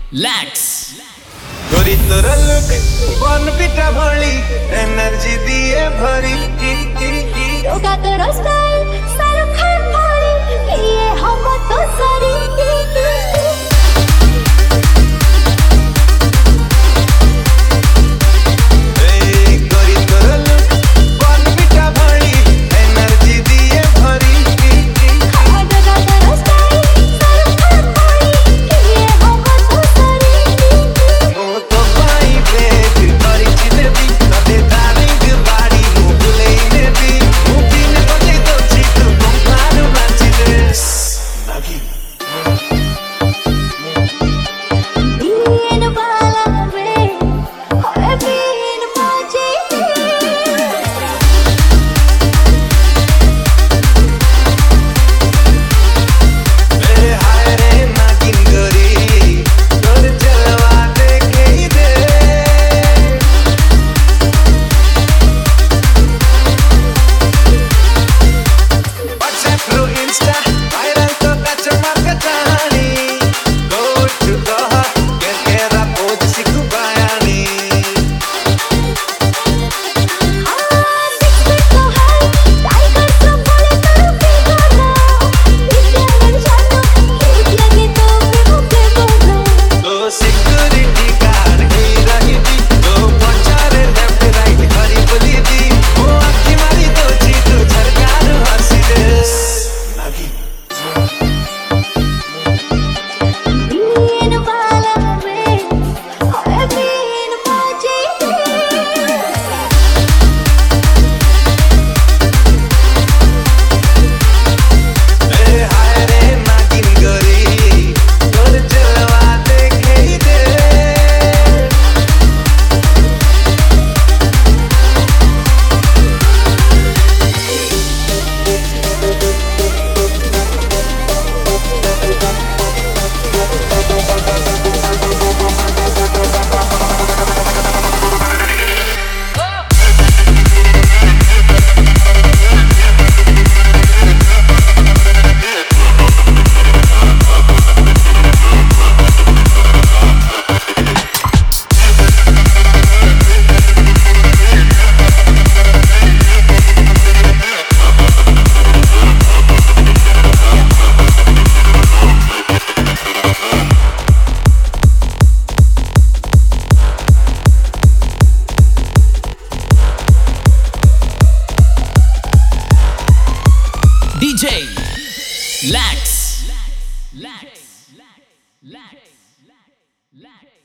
Lax गोरी तोरा look बन पिटा भली एनर्जी दिए भरी रोका तेरा स्टाइल शाहरुख खान वाली ये हम तो सारी गोरी तोरा लुक बन पिटा भली एनर्जी दिए भरी रोका तेरा स्टाइल शाहरुख खान वाली ये हम तो सारी मो तो पाई बेट करी चिदेबी तबे दारिंग बाड़ी मो भुलेइने दी मुठीने बजे तो चितु पंखानु नाचिदे नागी बीन वाला वे होए बीन मौजी हाय रे नागिन गोरी तोर चलवा देखे ही दे WhatsApp through Insta viral to catch a market honey go to the get kera pose sikhu bayani six feet तो है टाइगर सब बोले तेरे फिगर ना इतने जानो हिट लगे तो मुझे बोलो तो security guard ही रही थी तो पचारे left right हरी बोली थी वो आँखी मारी तो चीतू झरकार हंसी दे नागी बीन वाला वे होए बीन मौजी हाय रे नागिन गोरी तोर चलवा देखे ही दे DJ Lax. Lax. Lax. Lax.